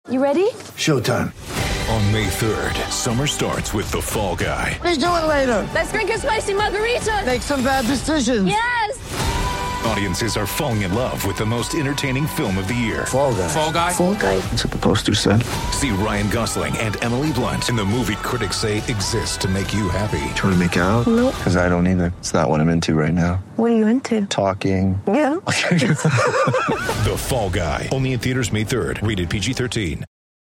You ready? Showtime. On May 3rd, summer starts with The Fall Guy. Let's do it later. Let's drink a spicy margarita. Make some bad decisions. Yes. Audiences are falling in love with the most entertaining film of the year. Fall Guy. Fall Guy? Fall Guy. That's what the poster said. See Ryan Gosling and Emily Blunt in the movie critics say exists to make you happy. Trying to make it out? Nope. Because I don't either. It's not what I'm into right now. What are you into? Talking. Yeah. The Fall Guy. Only in theaters May 3rd. Rated PG-13.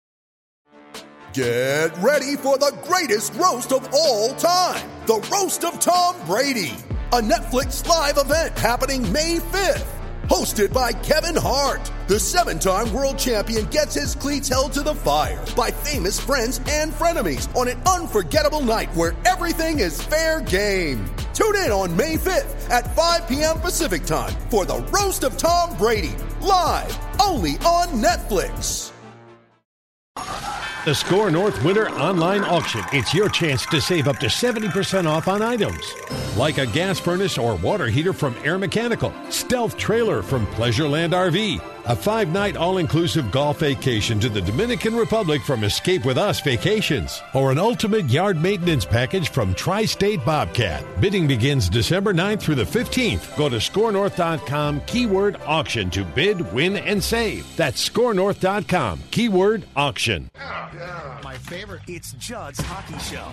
Get ready for the greatest roast of all time. The Roast of Tom Brady. A Netflix live event happening May 5th. Hosted by Kevin Hart. The 7-time world champion gets his cleats held to the fire by famous friends and frenemies on an unforgettable night where everything is fair game. Tune in on May 5th at 5 p.m. Pacific time for the Roast of Tom Brady. Live only on Netflix. The Score North Winter Online Auction. It's your chance to save up to 70% off on items. Like a gas furnace or water heater from Air Mechanical, stealth trailer from Pleasureland RV, a 5-night all-inclusive golf vacation to the Dominican Republic from Escape With Us Vacations, or an ultimate yard maintenance package from Tri-State Bobcat. Bidding begins December 9th through the 15th. Go to scorenorth.com, keyword auction to bid, win, and save. That's scorenorth.com, keyword auction. My favorite. It's Judd's Hockey Show.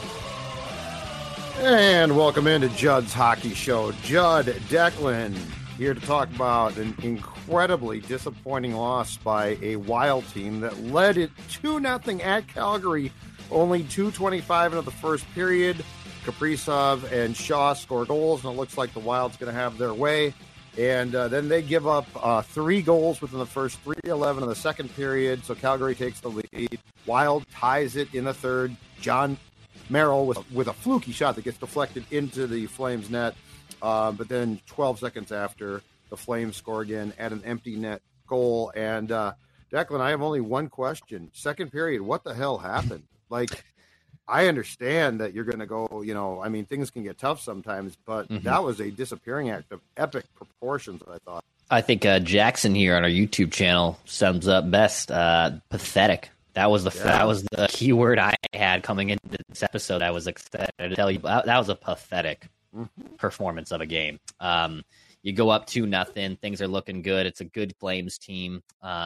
And welcome into Judd's Hockey Show. Judd Declan here to talk about an incredibly disappointing loss by a Wild team that led it 2-0 at Calgary. Only 2:25 into the first period. Kaprizov and Shaw score goals, and it looks like the Wild's going to have their way. And then they give up 3 goals within the first 3:11 of the second period, so Calgary takes the lead. Wild ties it in the third. John Merrill with a fluky shot that gets deflected into the Flames net. But then 12 seconds after, the Flames score again at an empty net goal. And Declan, I have only one question. Second period, what the hell happened? Like, I understand that you're going to go, things can get tough sometimes, but that was a disappearing act of epic proportions, I thought. I think Jackson here on our YouTube channel sums up best. Pathetic. That was the key word I had coming into this episode. I was excited to tell you that was a pathetic performance of a game. You go up 2-0, things are looking good. It's a good Flames team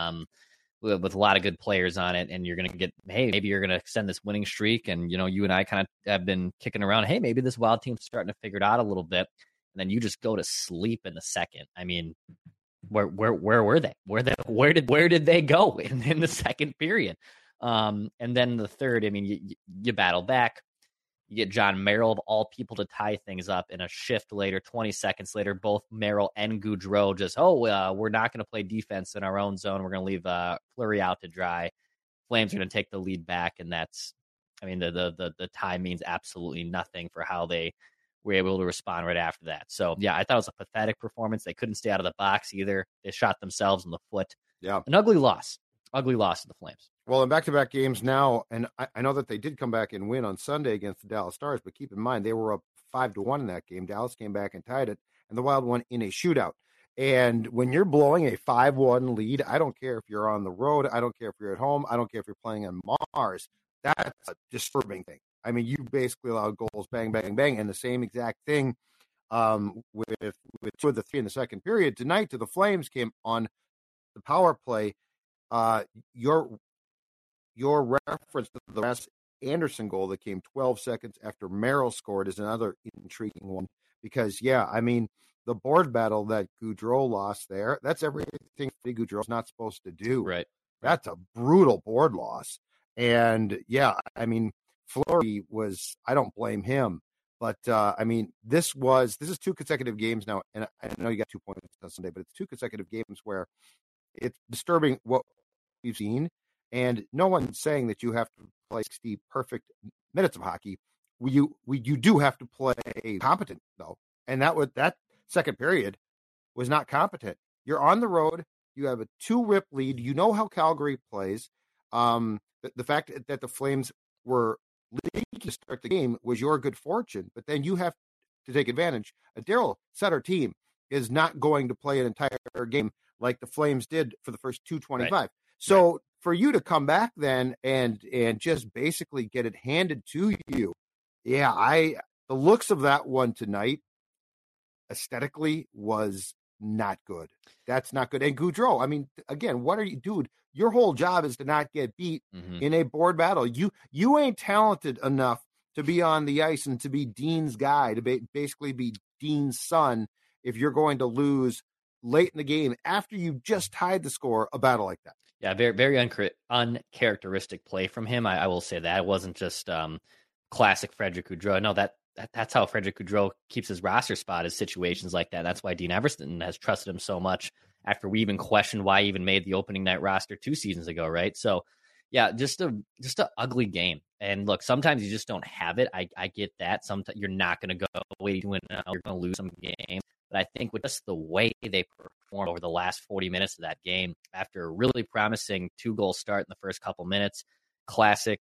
with a lot of good players on it, and you're going to get, hey, maybe you're going to extend this winning streak. And you and I kind of have been kicking around, hey, maybe this Wild team's starting to figure it out a little bit. And then you just go to sleep in the second. I mean, where were they? Where did they go in the second period? And then the third, I mean, you battle back. You get John Merrill, of all people, to tie things up in a shift later, 20 seconds later. Both Merrill and Goudreau just, we're not going to play defense in our own zone. We're going to leave Fleury out to dry. Flames are going to take the lead back, and that's, I mean, the tie means absolutely nothing for how they were able to respond right after that. So, yeah, I thought it was a pathetic performance. They couldn't stay out of the box either. They shot themselves in the foot. Yeah, an ugly loss to the Flames. Well, in back-to-back games now, and I know that they did come back and win on Sunday against the Dallas Stars, but keep in mind, they were up 5-1 in that game. Dallas came back and tied it, and the Wild won in a shootout. And when you're blowing a 5-1 lead, I don't care if you're on the road, I don't care if you're at home, I don't care if you're playing on Mars, that's a disturbing thing. I mean, you basically allowed goals, bang, bang, bang, and the same exact thing with 2 of the 3 in the second period. Tonight, to the Flames came on the power play. Your reference to the Wes Anderson goal that came 12 seconds after Merrill scored is another intriguing one because, the board battle that Goudreau lost there, that's everything Goudreau's not supposed to do. Right. That's a brutal board loss. And, Fleury was, I don't blame him. But, this is 2 consecutive games now, and I know you got 2 points on Sunday, but it's 2 consecutive games where it's disturbing what we've seen. And no one's saying that you have to play 60 perfect minutes of hockey. You do have to play competent, though. And that second period was not competent. You're on the road. You have a 2-rip lead. You know how Calgary plays. The fact that the Flames were leaking to start the game was your good fortune. But then you have to take advantage. A Daryl Sutter team is not going to play an entire game like the Flames did for the first 2:25. Right. So for you to come back then and just basically get it handed to you. Yeah, the looks of that one tonight aesthetically was not good. That's not good. And Gaudreau, I mean, again, what are you, dude? Your whole job is to not get beat in a board battle. You ain't talented enough to be on the ice and to be Dean's guy, to basically be Dean's son if you're going to lose late in the game after you just tied the score, a battle like that. Yeah, very, very uncharacteristic play from him. I will say that. It wasn't just classic Frederick Gaudreau. No, that's how Frederick Gaudreau keeps his roster spot, is situations like that. That's why Dean Everson has trusted him so much after we even questioned why he even made the opening night roster 2 seasons ago, right? So, yeah, just a ugly game. And look, sometimes you just don't have it. I get that. Sometimes you're not going to go away to win. You're going to lose some games. But I think with just the way they performed over the last 40 minutes of that game, after a really promising 2-goal start in the first couple minutes, classic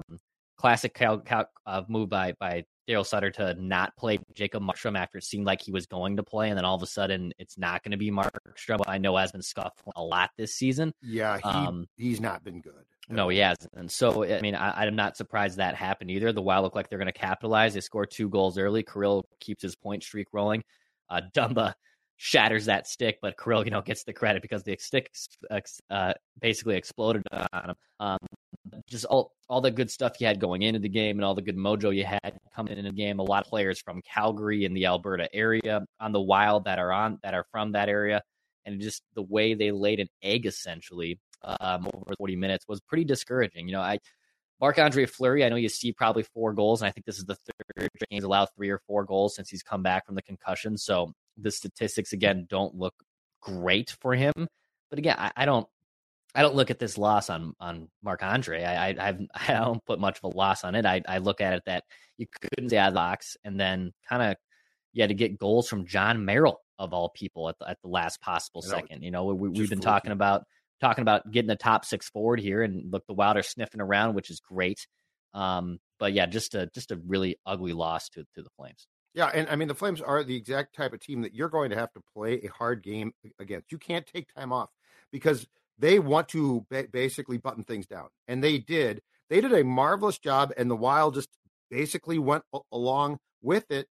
move by Daryl Sutter to not play Jacob Markstrom after it seemed like he was going to play, and then all of a sudden it's not going to be Markstrom, who I know has been scuffed a lot this season. Yeah, he's not been good. No, he hasn't. And so, I mean, I'm not surprised that happened either. The Wild look like they're going to capitalize. They score 2 goals early. Kirill keeps his point streak rolling. Dumba shatters that stick, but Kirill, gets the credit because the stick basically exploded on him. Just all the good stuff you had going into the game and all the good mojo you had coming into the game. A lot of players from Calgary and the Alberta area on the Wild that are from that area, and just the way they laid an egg essentially over 40 minutes was pretty discouraging. Marc-Andre Fleury, I know you see probably 4 goals, and I think this is the third game he's allowed 3 or 4 goals since he's come back from the concussion. So the statistics again don't look great for him. But again, I don't look at this loss on Marc-Andre. I don't put much of a loss on it. I look at it that you couldn't stay out of the box, and then kind of you had to get goals from John Merrill of all people at the last possible second. We've been talking about getting a top 6 forward here, and look, the Wild are sniffing around, which is great. But yeah, just a really ugly loss to the Flames. Yeah, and I mean, the Flames are the exact type of team that you're going to have to play a hard game against. You can't take time off because they want to basically button things down, and they did. They did a marvelous job, and the Wild just basically went along with it.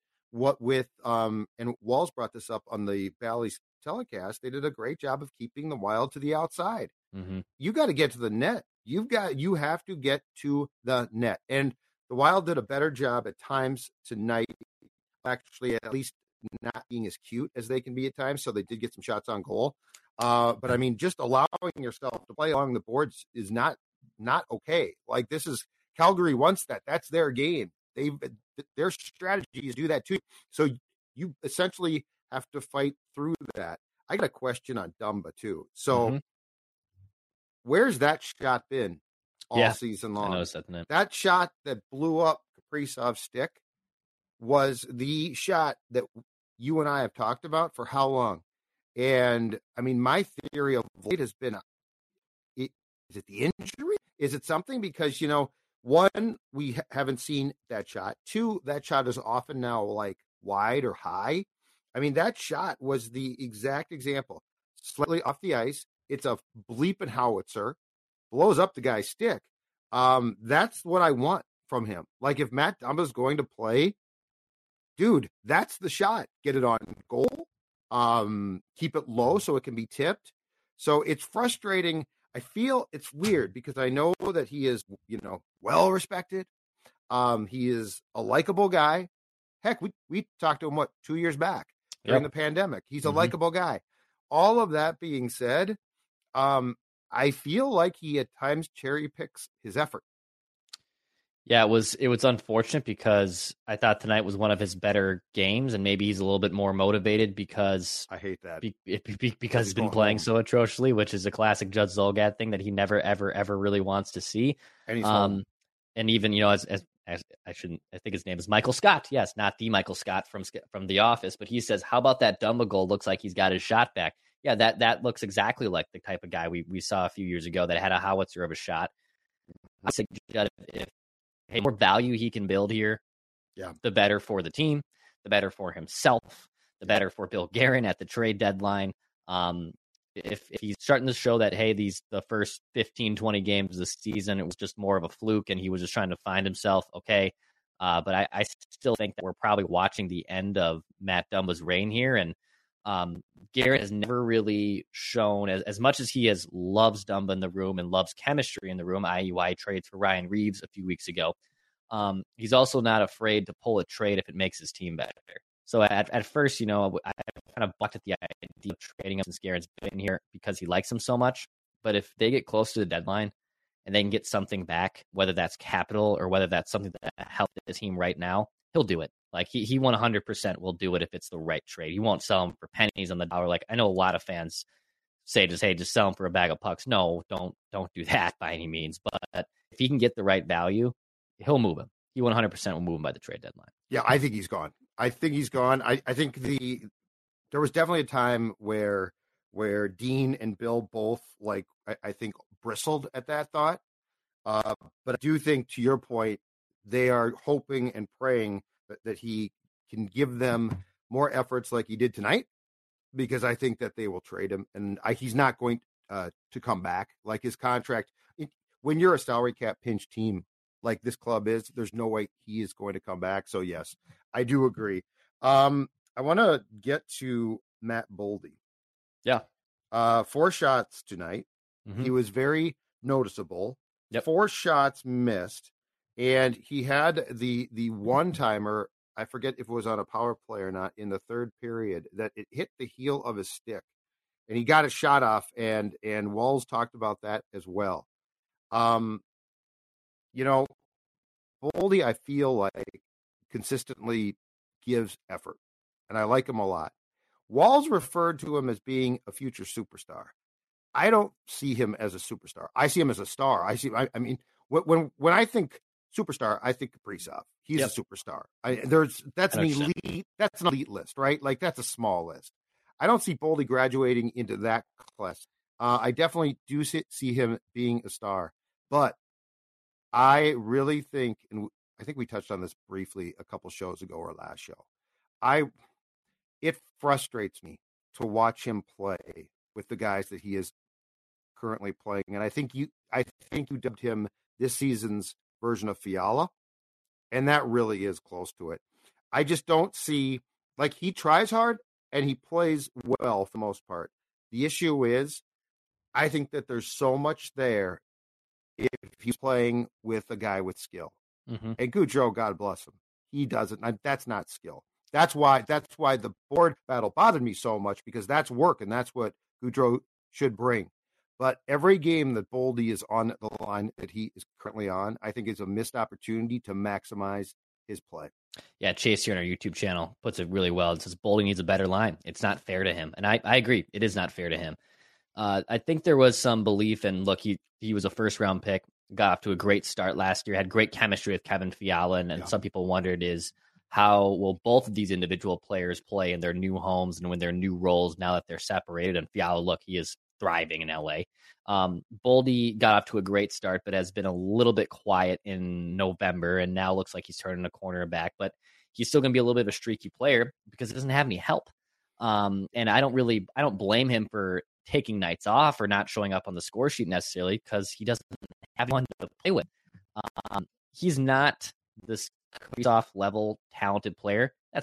And Walls brought this up on the Bally's telecast. They did a great job of keeping the Wild to the outside. Mm-hmm. You got to get to the net. You have to get to the net, and the Wild did a better job at times tonight. Actually, at least not being as cute as they can be at times. So they did get some shots on goal. But I mean, just allowing yourself to play along the boards is not okay. Like, this is Calgary wants that. That's their game. Their strategy is do that too. So you essentially have to fight through that. I got a question on Dumba too. So where's that shot been all season long? I noticed that. That shot that blew up Kaprizov's stick was the shot that you and I have talked about for how long? And I mean, my theory of late has been, is it the injury? Is it something? Because, 1, we haven't seen that shot. 2, that shot is often now like wide or high. I mean, that shot was the exact example. Slightly off the ice. It's a bleeping howitzer, blows up the guy's stick. That's what I want from him. Like, if Matt Dumba's going to play, dude, that's the shot. Get it on goal. Keep it low so it can be tipped. So it's frustrating. I feel it's weird because I know that he is, well respected. He is a likable guy. Heck, we talked to him 2 years back during the pandemic. He's a likable guy. All of that being said, I feel like he at times cherry picks his effort. Yeah, it was unfortunate because I thought tonight was one of his better games, and maybe he's a little bit more motivated because I hate that because he's been playing so atrociously, which is a classic Judd Zulgad thing that he never ever really wants to see. And he's and even as I think his name is Michael Scott. Yes, not the Michael Scott from The Office, but he says, "How about that Dumba goal? Looks like he's got his shot back." Yeah, that looks exactly like the type of guy we saw a few years ago that had a howitzer of a shot. I think if more value he can build here, the better for the team, the better for himself, the better for Bill Guerin at the trade deadline. if he's starting to show that, hey, the first 15, 20 games of the season, it was just more of a fluke and he was just trying to find himself, okay. But I still think that we're probably watching the end of Matt Dumba's reign here. And Garrett has never really shown, as much as he loves Dumba in the room and loves chemistry in the room, i.e. why he trades for Ryan Reeves a few weeks ago. He's also not afraid to pull a trade if it makes his team better. So at first, I kind of bucked at the idea of trading him since Garrett's been here because he likes him so much. But if they get close to the deadline and they can get something back, whether that's capital or whether that's something that helps the team right now, he'll do it. Like he 100% will do it if it's the right trade. He won't sell him for pennies on the dollar. Like I know a lot of fans say, just sell him for a bag of pucks. No, don't do that by any means. But if he can get the right value, he'll move him. He 100% will move him by the trade deadline. Yeah, I think he's gone. I think there was definitely a time where Dean and Bill both I think bristled at that thought. But I do think, to your point, they are hoping and praying that he can give them more efforts like he did tonight, because I think that they will trade him, and he's not going to come back. Like his contract, when you're a salary cap pinch team like this club is, there's no way he is going to come back. So yes, I do agree. I want to get to Matt Boldy. Yeah. 4 shots tonight. Mm-hmm. He was very noticeable. Yep. 4 shots missed. And he had the one-timer, I forget if it was on a power play or not, in the third period, that it hit the heel of his stick. And he got a shot off, and Walls talked about that as well. Boldy, I feel like, consistently gives effort, and I like him a lot. Walls referred to him as being a future superstar. I don't see him as a superstar. I see him as a star. I mean, when I think superstar, I think Kaprizov. He's a superstar. That's an elite list, right? Like that's a small list. I don't see Boldy graduating into that class. I definitely do see him being a star, but I really think, and I think we touched on this briefly a couple shows ago or last show. It frustrates me to watch him play with the guys that he is currently playing, and I think you dubbed him this season's version of Fiala, and that really is close to it. I just don't see, like, he tries hard and he plays well for the most part. The issue is, I think that there's so much there if he's playing with a guy with skill. Mm-hmm. And Gaudreau, God bless him, he doesn't. That's not skill. That's why the board battle bothered me so much, because that's work, and that's what Gaudreau should bring. But every game that Boldy is on the line that he is currently on, I think is a missed opportunity to maximize his play. Yeah, Chase here on our YouTube channel puts it really well. It says Boldy needs a better line. It's not fair to him. And I agree. It is not fair to him. I think there was some belief in, look, he was a first-round pick, got off to a great start last year, had great chemistry with Kevin Fiala, and some people wondered how will both of these individual players play in their new homes and in their new roles now that they're separated. And Fiala, look, he is thriving in LA. Boldy got off to a great start, but has been a little bit quiet in November, and now looks like he's turning a corner back, but he's still going to be a little bit of a streaky player because he doesn't have any help. And I don't blame him for taking nights off or not showing up on the score sheet necessarily, because he doesn't have anyone to play with. He's not this Kaprizov level talented player. We're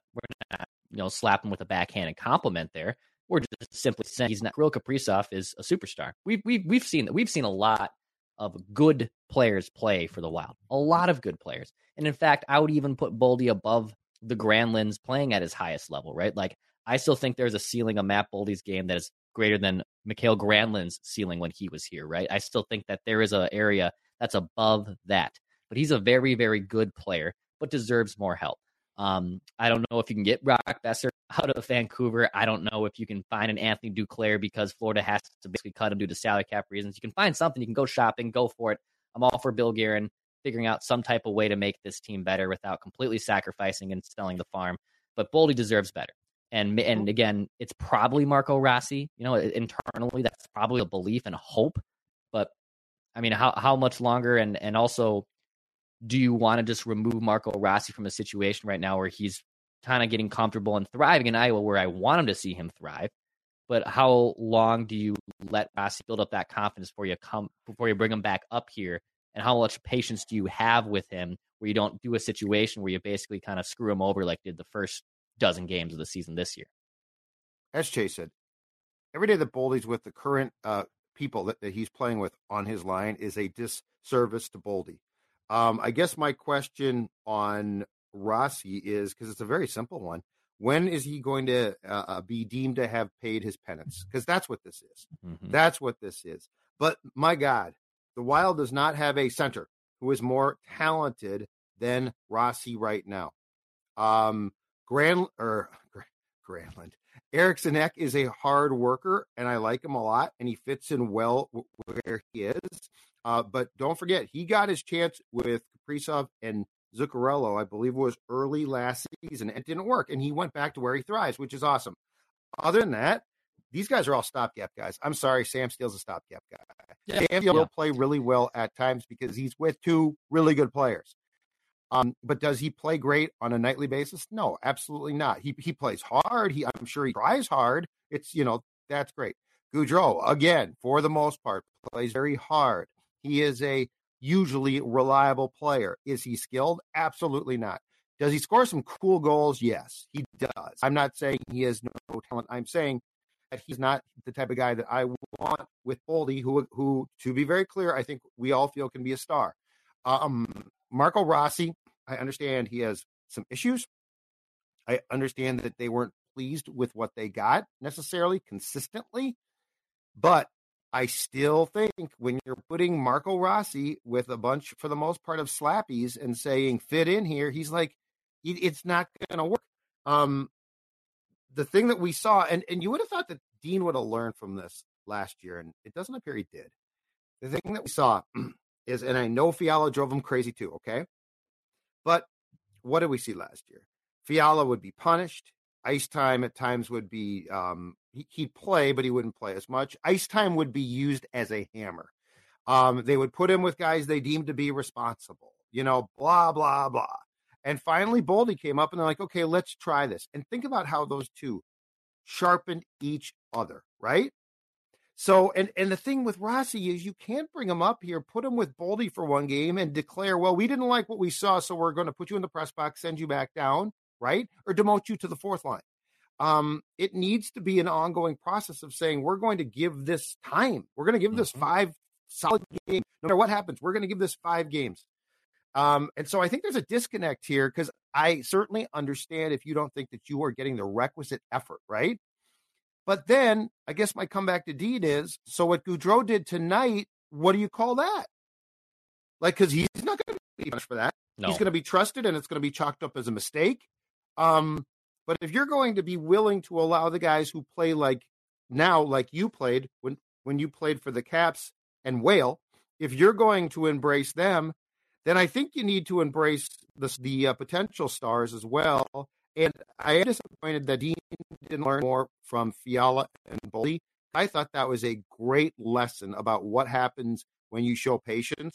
not slap him with a backhanded compliment there. We're just simply saying he's not. Kirill Kaprizov is a superstar. We've seen that. We've seen a lot of good players play for the Wild. A lot of good players. And in fact, I would even put Boldy above the Granlunds playing at his highest level, right? Like, I still think there's a ceiling of Matt Boldy's game that is greater than Mikhail Granlund's ceiling when he was here, right? I still think that there is an area that's above that. But he's a very, very good player, but deserves more help. I don't know if you can get Brock Boeser out of Vancouver. I don't know if you can find an Anthony Duclair because Florida has to basically cut him due to salary cap reasons. You can find something. You can go shopping. Go for it. I'm all for Bill Guerin figuring out some type of way to make this team better without completely sacrificing and selling the farm. But Boldy deserves better. And again, it's probably Marco Rossi. Internally, that's probably a belief and a hope. But, I mean, how much longer? And also, do you want to just remove Marco Rossi from a situation right now where he's kind of getting comfortable and thriving in Iowa, where I want him to see him thrive? but how long do you let Rossi build up that confidence before you bring him back up here? And how much patience do you have with him where you don't do a situation where you basically kind of screw him over like did the first dozen games of the season this year? As Chase said, every day that Boldy's with the current people that he's playing with on his line is a disservice to Boldy. I guess my question on Rossi is, because it's a very simple one, when is he going to be deemed to have paid his penance? Because that's what this is. Mm-hmm. That's what this is. But my God, the Wild does not have a center who is more talented than Rossi right now. Granlund. Eriksson Ek is a hard worker, and I like him a lot, and he fits in well where he is. But don't forget, he got his chance with Kaprizov and Zuccarello, I believe it was early last season. It didn't work, and he went back to where he thrives, which is awesome. Other than that, these guys are all stopgap guys. I'm sorry, Sam Steele's a stopgap guy. Yeah. Sam Steele will play really well at times because he's with two really good players. But does he play great on a nightly basis? No, absolutely not. He plays hard. I'm sure he tries hard. It's, that's great. Gaudreau, again, for the most part, plays very hard. He is a usually reliable player. Is he skilled? Absolutely not. Does he score some cool goals? Yes, he does. I'm not saying he has no talent. I'm saying that he's not the type of guy that I want with Boldy, who, to be very clear, I think we all feel can be a star. Marco Rossi, I understand he has some issues. I understand that they weren't pleased with what they got necessarily consistently, but I still think when you're putting Marco Rossi with a bunch, for the most part, of slappies and saying fit in here, he's like, it's not going to work. The thing that we saw, and you would have thought that Dean would have learned from this last year, and it doesn't appear he did. The thing that we saw is, and I know Fiala drove him crazy too, okay? But what did we see last year? Fiala would be punished. Ice time at times would be, he'd play, but he wouldn't play as much. Ice time would be used as a hammer. They would put him with guys they deemed to be responsible, blah, blah, blah. And finally, Boldy came up and they're like, okay, let's try this. And think about how those two sharpened each other, right? So, and the thing with Rossi is you can't bring him up here, put him with Boldy for one game and declare, well, we didn't like what we saw, so we're going to put you in the press box, send you back down, right? Or demote you to the fourth line. It needs to be an ongoing process of saying, we're going to give this time. We're going to give this 5 solid games. No matter what happens, we're going to give this 5 games. And so I think there's a disconnect here because I certainly understand if you don't think that you are getting the requisite effort, right? But then I guess my comeback to Dean is, so what Gaudreau did tonight, what do you call that? Like, because he's not going to be punished for that. No. He's going to be trusted and it's going to be chalked up as a mistake. But if you're going to be willing to allow the guys who play like you played when you played for the Caps and Whale, if you're going to embrace them, then I think you need to embrace the potential stars as well. And I am disappointed that Dean didn't learn more from Fiala and Boldy. I thought that was a great lesson about what happens when you show patience.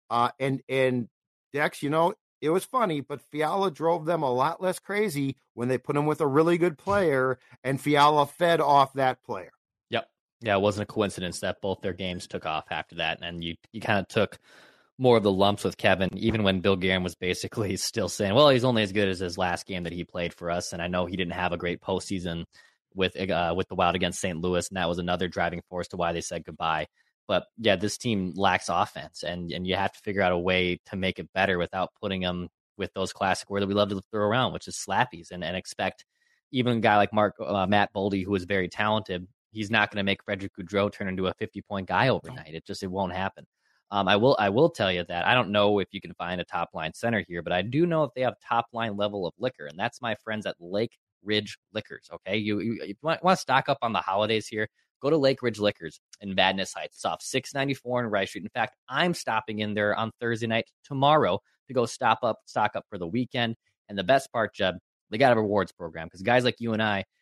And Dex, it was funny, but Fiala drove them a lot less crazy when they put him with a really good player, and Fiala fed off that player. Yep. Yeah, it wasn't a coincidence that both their games took off after that, and you kind of took more of the lumps with Kevin, even when Bill Guerin was basically still saying, well, he's only as good as his last game that he played for us. And I know he didn't have a great postseason with the Wild against St. Louis, and that was another driving force to why they said goodbye. But yeah, this team lacks offense, and you have to figure out a way to make it better without putting them with those classic words that we love to throw around, which is slappies, and expect even a guy like Matt Boldy, who is very talented, he's not going to make Frederick Gaudreau turn into a 50-point guy overnight. It won't happen. I will tell you that I don't know if you can find a top line center here, but I do know if they have top line level of liquor, and that's my friends at Lake Ridge Liquors. Okay, you want to stock up on the holidays here? Go to Lake Ridge Liquors in Vadnais Heights. It's off 694 in Rice Street. In fact, I'm stopping in there on Thursday night tomorrow to go stock up for the weekend. And the best part, Jeb, they got a rewards program because guys like you and I,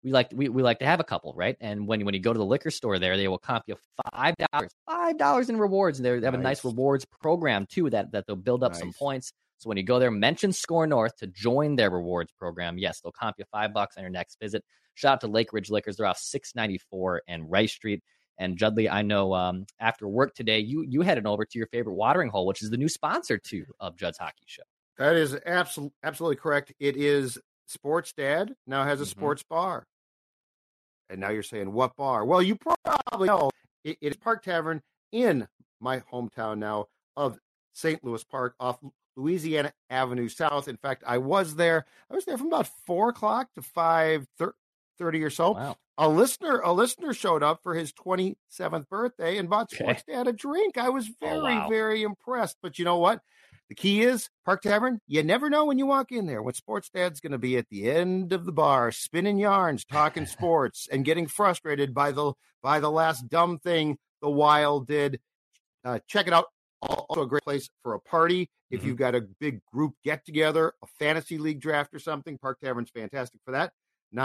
we like to have a couple, right? And when you go to the liquor store there, they will comp you $5 in rewards. And they have a nice rewards program too that they'll build up some points. So when you go there, mention Score North to join their rewards program. Yes, they'll comp you $5 on your next visit. Shout out to Lake Ridge Liquors. They're off 694 and Rice Street. And Judley, I know after work today, you headed over to your favorite watering hole, which is the new sponsor too of Judd's Hockey Show. That is absolutely correct. It is Sports Dad now has a sports bar. And now you're saying, what bar? Well, you probably know it is Park Tavern in my hometown now of St. Louis Park off Louisiana Avenue South. In fact, I was there from about 4 o'clock to 5:30 or so. Wow. A listener showed up for his 27th birthday and bought Sports Dad a drink. I was very impressed. But you know what? The key is Park Tavern. You never know when you walk in there when Sports Dad's going to be at the end of the bar, spinning yarns, talking sports, and getting frustrated by the last dumb thing the Wild did. Check it out. Also a great place for a party. If you've got a big group get-together, a fantasy league draft or something, Park Tavern's fantastic for that.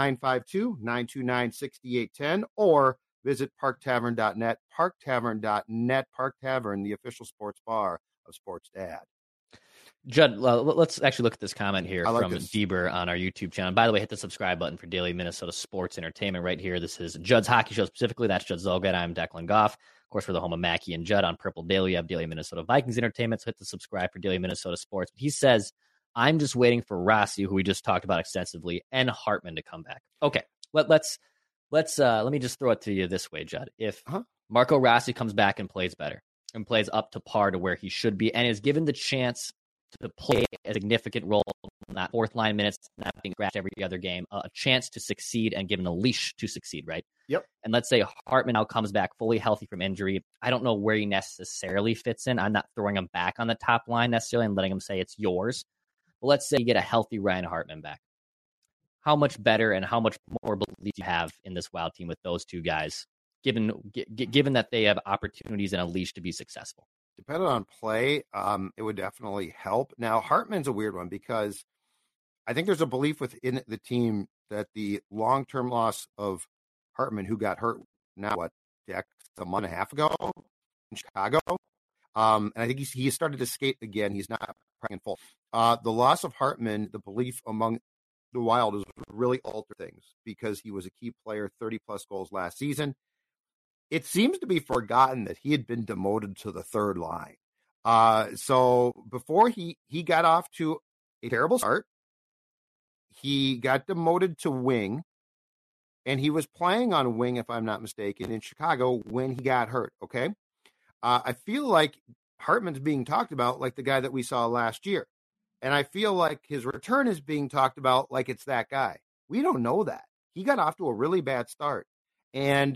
952-929-6810 or visit parktavern.net, parktavern.net, Park Tavern, the official sports bar of Sports Dad. Judd, let's actually look at this comment here from Deber on our YouTube channel. By the way, hit the subscribe button for daily Minnesota sports entertainment right here. This is Judd's Hockey Show specifically. That's Judd Zulgad. I'm Declan Goff. Of course, we're the home of Mackie and Judd on Purple Daily. You have Daily Minnesota Vikings Entertainment, so hit the subscribe for Daily Minnesota Sports. He says, I'm just waiting for Rossi, who we just talked about extensively, and Hartman to come back. Okay, let me just throw it to you this way, Judd. If Marco Rossi comes back and plays better and plays up to par to where he should be and is given the chance to play a significant role, not fourth line minutes, not being scratched every other game, a chance to succeed and given a leash to succeed, right? Yep. And let's say Hartman now comes back fully healthy from injury. I don't know where he necessarily fits in. I'm not throwing him back on the top line necessarily and letting him say it's yours. But let's say you get a healthy Ryan Hartman back. How much better and how much more belief do you have in this Wild team with those two guys, given that they have opportunities and a leash to be successful? Depending on play, it would definitely help. Now, Hartman's a weird one because I think there's a belief within the team that the long-term loss of Hartman, who got hurt now, Jack, a month and a half ago in Chicago, and I think he started to skate again. He's not playing full. The loss of Hartman, the belief among the Wild is really altered things because he was a key player, 30-plus goals last season. It seems to be forgotten that he had been demoted to the third line. So before he got off to a terrible start, he got demoted to wing, and he was playing on wing, if I'm not mistaken, in Chicago when he got hurt, okay? I feel like Hartman's being talked about like the guy that we saw last year, and I feel like his return is being talked about like it's that guy. We don't know that. He got off to a really bad start, and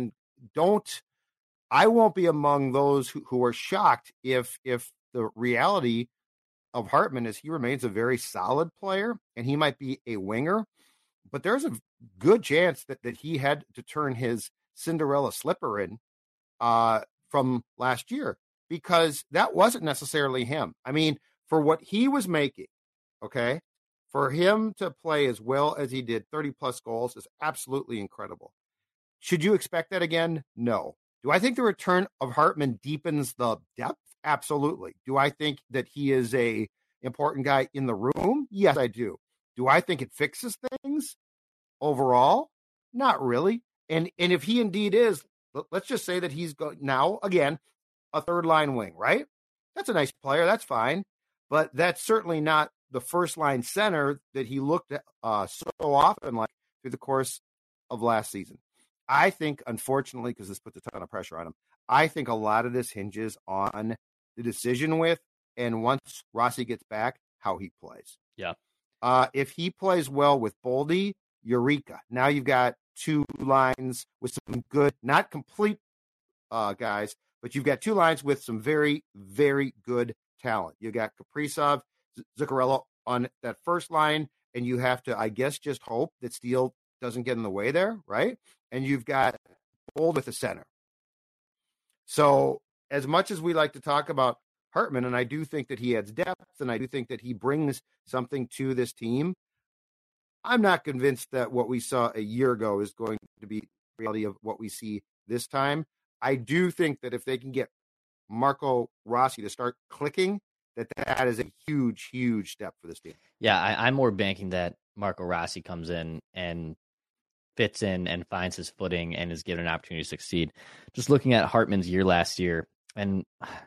I won't be among those who are shocked if the reality of Hartman is he remains a very solid player and he might be a winger, but there's a good chance that he had to turn his Cinderella slipper in from last year because that wasn't necessarily him. I mean, for what he was making, okay, for him to play as well as he did, 30-plus goals is absolutely incredible. Should you expect that again? No. Do I think the return of Hartman deepens the depth? Absolutely. Do I think that he is a important guy in the room? Yes, I do. Do I think it fixes things overall? Not really. And if he indeed is, let's just say that he's now, again, a third-line wing, right? That's a nice player. That's fine. But that's certainly not the first-line center that he looked at so often like through the course of last season. I think, unfortunately, because this puts a ton of pressure on him, I think a lot of this hinges on the decision with, and once Rossi gets back, how he plays. Yeah. If he plays well with Boldy, eureka. Now you've got two lines with some good, not complete guys, but you've got two lines with some very, very good talent. You got Kaprizov, Zuccarello on that first line, and you have to, I guess, just hope that Steele doesn't get in the way there, right? And you've got Bold with the center. So as much as we like to talk about Hartman, and I do think that he adds depth, and I do think that he brings something to this team, I'm not convinced that what we saw a year ago is going to be the reality of what we see this time. I do think that if they can get Marco Rossi to start clicking, that is a huge, huge step for this team. Yeah, I'm more banking that Marco Rossi comes in and fits in and finds his footing and is given an opportunity to succeed. Just looking at Hartman's year last year, and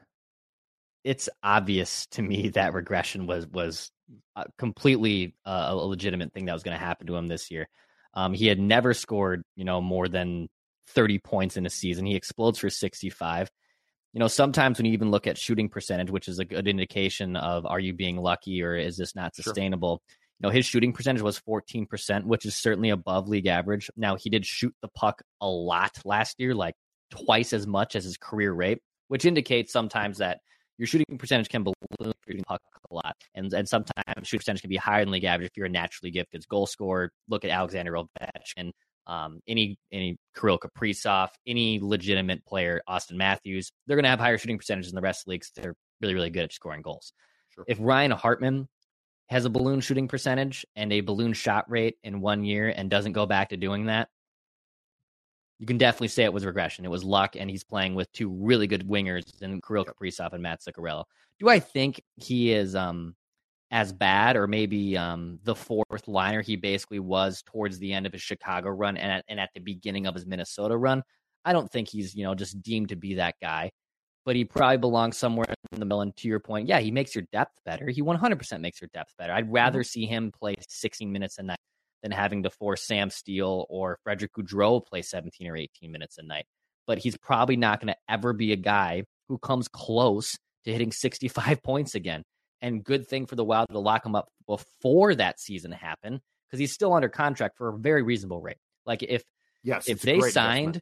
it's obvious to me that regression was completely a legitimate thing that was going to happen to him this year. He had never scored, more than 30 points in a season. He explodes for 65. Sometimes when you even look at shooting percentage, which is a good indication of, are you being lucky or is this not sustainable? Sure. His shooting percentage was 14%, which is certainly above league average. Now, he did shoot the puck a lot last year, like twice as much as his career rate, which indicates sometimes that your shooting percentage can balloon if you're shooting the puck a lot. And sometimes shooting percentage can be higher than league average if you're a naturally gifted goal scorer. Look at Alexander Ovechkin. Any Kirill Kaprizov, any legitimate player, Austin Matthews, they're going to have higher shooting percentages than the rest of the leagues. They're really, really good at scoring goals. Sure. If Ryan Hartman has a balloon shooting percentage and a balloon shot rate in 1 year and doesn't go back to doing that, you can definitely say it was regression. It was luck, and he's playing with two really good wingers in Kirill Kaprizov and Matt Zuccarello. Do I think he is as bad, or maybe the fourth liner he basically was towards the end of his Chicago run and at the beginning of his Minnesota run? I don't think he's, just deemed to be that guy, but he probably belongs somewhere in the middle. And to your point, yeah, he makes your depth better. He 100% makes your depth better. I'd rather see him play 16 minutes a night than having to force Sam Steele or Frederick Gaudreau play 17 or 18 minutes a night. But he's probably not going to ever be a guy who comes close to hitting 65 points again. And good thing for the Wild to lock him up before that season happened, because he's still under contract for a very reasonable rate. Like if they signed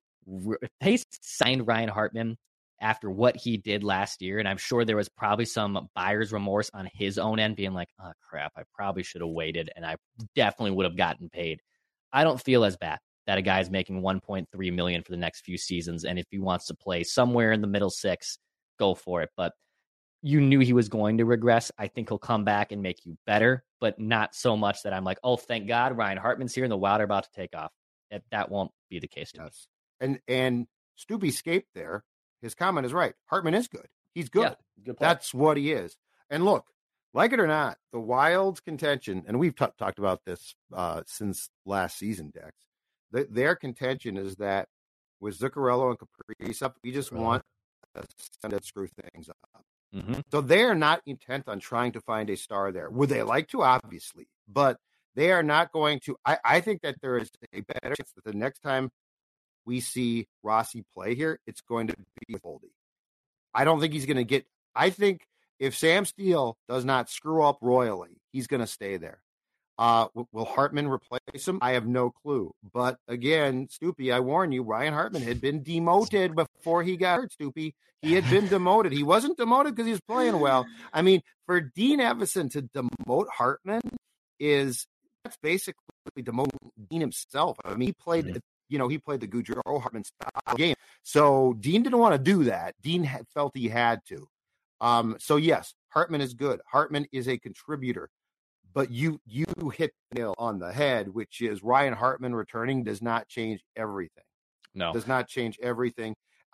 Ryan Hartman after what he did last year, and I'm sure there was probably some buyer's remorse on his own end, being like, oh crap, I probably should have waited, and I definitely would have gotten paid. I don't feel as bad that a guy's making $1.3 million for the next few seasons, and if he wants to play somewhere in the middle six, go for it. But you knew he was going to regress. I think he'll come back and make you better, but not so much that I'm like, oh, thank God Ryan Hartman's here and the Wild are about to take off. That won't be the case to me. And Stubby escaped there. His comment is right. Hartman is good. He's good. Yeah, good player. That's what he is. And look, like it or not, the Wild's contention, and we've talked about this since last season, Dex, their contention is that with Zuccarello and Kaprizov, we just want to screw things up. Mm-hmm. So they're not intent on trying to find a star there. Would they like to? Obviously. But they are not going to. I think that there is a better chance that the next time we see Rossi play here, it's going to be with Boldy. I don't think he's going to get. I think if Sam Steele does not screw up royally, he's going to stay there. Will Hartman replace him? I have no clue. But again, Stoopy, I warn you, Ryan Hartman had been demoted before he got hurt, Stoopy. He had been demoted. He wasn't demoted because he was playing well. I mean, for Dean Evison to demote Hartman that's basically demoting Dean himself. I mean, he played the Gaudreau Hartman style game. So Dean didn't want to do that. Dean felt he had to. So yes, Hartman is good. Hartman is a contributor. But you hit the nail on the head, which is Ryan Hartman returning does not change everything. No. Does not change everything.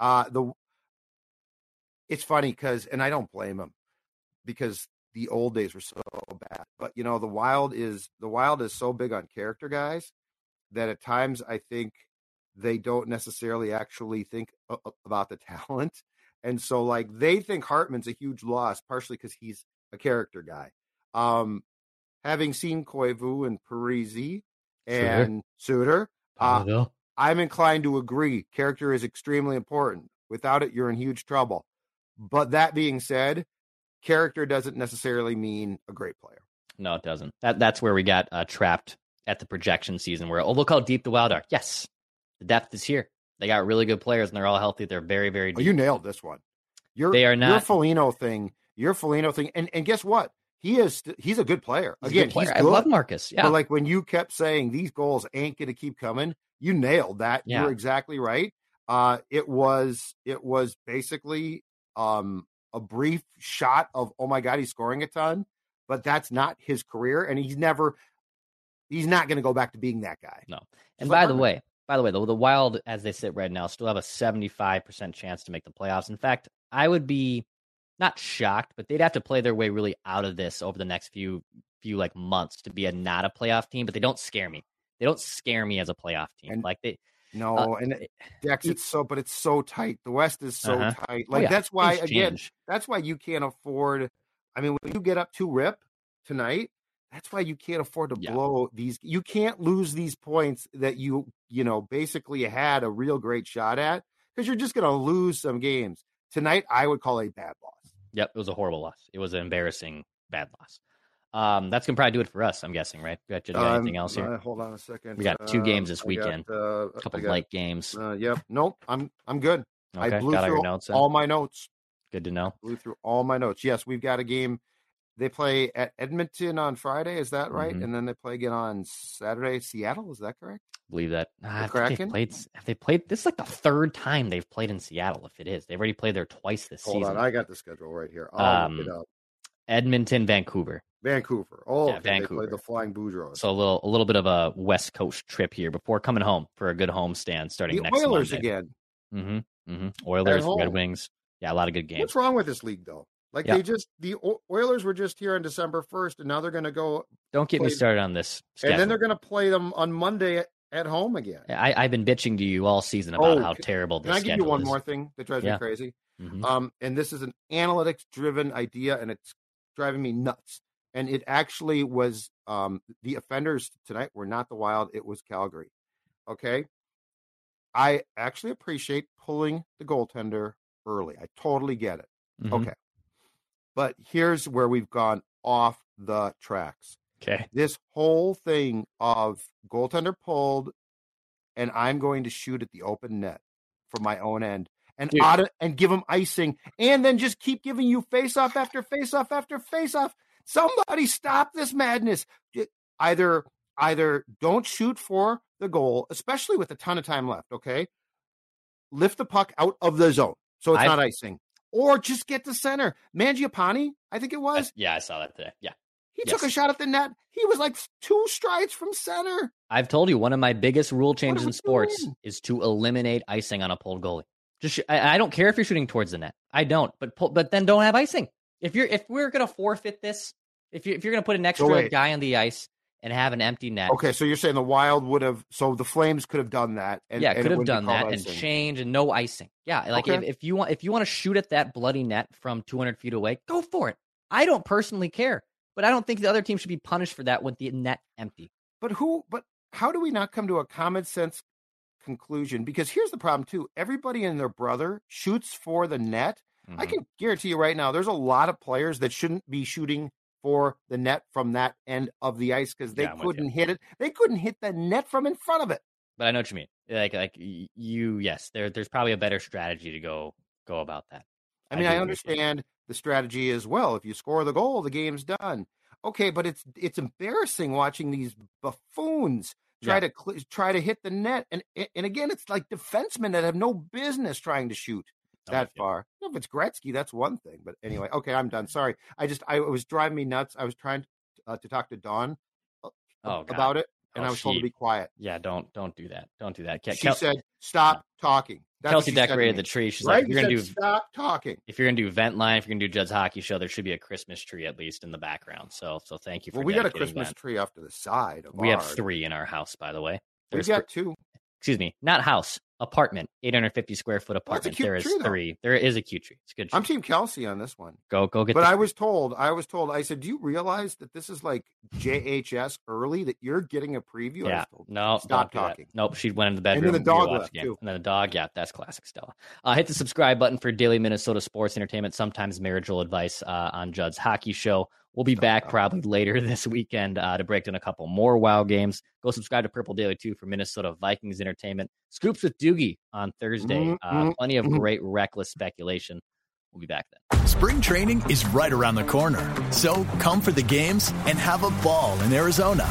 It's funny because, and I don't blame him, because the old days were so bad. But the Wild is so big on character guys that at times I think they don't necessarily actually think about the talent. And so like they think Hartman's a huge loss, partially because he's a character guy. Having seen Koivu and Parise and Suter, I'm inclined to agree. Character is extremely important. Without it, you're in huge trouble. But that being said, character doesn't necessarily mean a great player. No, it doesn't. That's where we got trapped at the projection season where, look how deep the Wild are. Yes, the depth is here. They got really good players, and they're all healthy. They're very, very deep. Oh, you nailed this one. They are not. Your Foligno thing. And guess what? He's a good player. He's good. I love Marcus. Yeah. But like when you kept saying these goals ain't going to keep coming, you nailed that. Yeah. You're exactly right. It was basically a brief shot of, oh my God, he's scoring a ton, but that's not his career. And he's never, He's not going to go back to being that guy. No. And by the way, the Wild, as they sit right now, still have a 75% chance to make the playoffs. In fact, I would be not shocked, but they'd have to play their way really out of this over the next few like months to be not a playoff team. But they don't scare me. They don't scare me as a playoff team. And, like they. No, and Dex, it's so tight. The West is so tight. Like that's why that's why you can't afford. I mean, when you get up to rip tonight, that's why you can't afford to blow these. You can't lose these points that you basically had a real great shot at, because you're just going to lose some games. Tonight, I would call a bad loss. Yep, it was a horrible loss. It was an embarrassing bad loss. That's going to probably do it for us, I'm guessing, right? You got anything else here? Hold on a second. We got 2 games this weekend. A couple light games. Yep. Nope. I'm good. Okay, I blew got through your notes all my notes. Good to know. Blew through all my notes. Yes, we've got a game. They play at Edmonton on Friday. Is that right? Mm-hmm. And then they play again on Saturday. Seattle. Is that correct? Believe that. The Kraken? Have they played? This is like the 3rd time they've played in Seattle. If it is, they've already played there twice this season. Hold on, I got the schedule right here. I'll look it up. Edmonton, Vancouver. Oh, yeah, Vancouver. They played the Flying Boudreaux. So a little bit of a West Coast trip here before coming home for a good home stand starting next Monday. Oilers again. Oilers, Red Wings. Yeah, a lot of good games. What's wrong with this league though? Like the Oilers were just here on December 1st, and now they're going to go. Don't get me started on this schedule. And then they're going to play them on Monday at home again. I've been bitching to you all season about how terrible this schedule is. Can I give you one more thing that drives me crazy? Mm-hmm. And this is an analytics-driven idea, and it's driving me nuts. And it actually was the offenders tonight were not the Wild; it was Calgary. Okay, I actually appreciate pulling the goaltender early. I totally get it. Mm-hmm. Okay. But here's where we've gone off the tracks. Okay. This whole thing of goaltender pulled, and I'm going to shoot at the open net for my own end, and give them icing, and then just keep giving you face-off after face-off after face-off. Somebody stop this madness. Either don't shoot for the goal, especially with a ton of time left, okay? Lift the puck out of the zone so it's not icing. Or just get to center. Mangiapane, I think it was. I saw that today. Yeah. He took a shot at the net. He was like 2 strides from center. I've told you, one of my biggest rule changes in sports is to eliminate icing on a pulled goalie. I don't care if you're shooting towards the net. I don't. But then don't have icing. If we're going to forfeit this, if you're going to put an extra guy on the ice and have an empty net. Okay, so you're saying the Wild would have, so the Flames could have done that. Could have done that and change and no icing. Yeah, like if you want to shoot at that bloody net from 200 feet away, go for it. I don't personally care, but I don't think the other team should be punished for that with the net empty. But how do we not come to a common sense conclusion? Because here's the problem too. Everybody and their brother shoots for the net. Mm-hmm. I can guarantee you right now, there's a lot of players that shouldn't be shooting for the net from that end of the ice because they couldn't hit it. They couldn't hit the net from in front of it. But I know what you mean. There's probably a better strategy to go about that. I mean, I understand the strategy as well. If you score the goal, the game's done. Okay, but it's embarrassing watching these buffoons try to hit the net, and again, it's like defensemen that have no business trying to shoot that far. If it's Gretzky, that's one thing. But anyway, okay, I'm done. Sorry. It was driving me nuts. I was trying to talk to Dawn about it, and I was told to be quiet. Yeah, don't do that. Don't do that. She said, stop talking. That's Kelsey decorated the tree. She's like, you're going to do stop talking. If you're going to do Vent Line, if you're going to do Judd's Hockey Show, there should be a Christmas tree at least in the background. So thank you for we got a Christmas tree off to the side. We have 3 in our house, by the way. We've got 2. Excuse me, not house, apartment, 850 square foot apartment. There is 3. There is a cute tree. It's a good tree. I'm Team Kelsey on this one. Go get. But I was told. I said, do you realize that this is like JHS early? That you're getting a preview? Yeah. No. Stop talking. Nope. She went in the bedroom. And then the dog left too. And then the dog. Yeah, that's classic Stella. Hit the subscribe button for daily Minnesota sports entertainment, sometimes marital advice on Judd's Hockey Show. We'll be back probably later this weekend to break down a couple more Wild games. Go subscribe to Purple Daily 2 for Minnesota Vikings entertainment. Scoops with Doogie on Thursday. Plenty of great reckless speculation. We'll be back then. Spring training is right around the corner. So come for the games and have a ball in Arizona.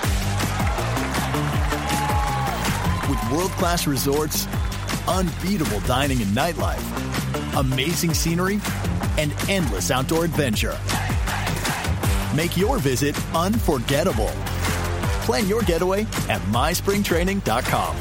With world-class resorts, unbeatable dining and nightlife, amazing scenery, and endless outdoor adventure. Make your visit unforgettable. Plan your getaway at myspringtraining.com.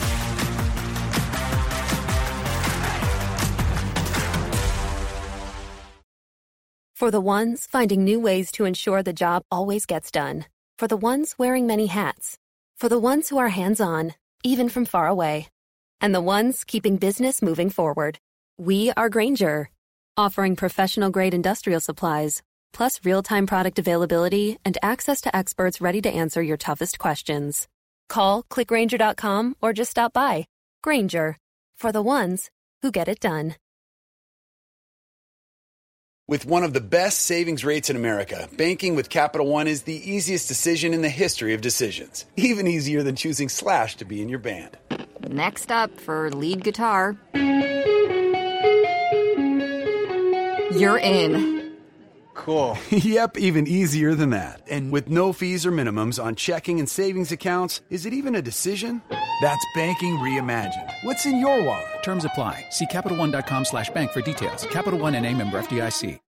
For the ones finding new ways to ensure the job always gets done. For the ones wearing many hats. For the ones who are hands-on, even from far away. And the ones keeping business moving forward. We are Grainger, offering professional-grade industrial supplies, plus real-time product availability and access to experts ready to answer your toughest questions. Call, click Grainger.com, or just stop by. Grainger, for the ones who get it done. With one of the best savings rates in America, banking with Capital One is the easiest decision in the history of decisions. Even easier than choosing Slash to be in your band. Next up for lead guitar. You're in. Cool. Yep, even easier than that. And with no fees or minimums on checking and savings accounts, is it even a decision? That's banking reimagined. What's in your wallet? Terms apply. See CapitalOne.com/bank for details. Capital One NA, member FDIC.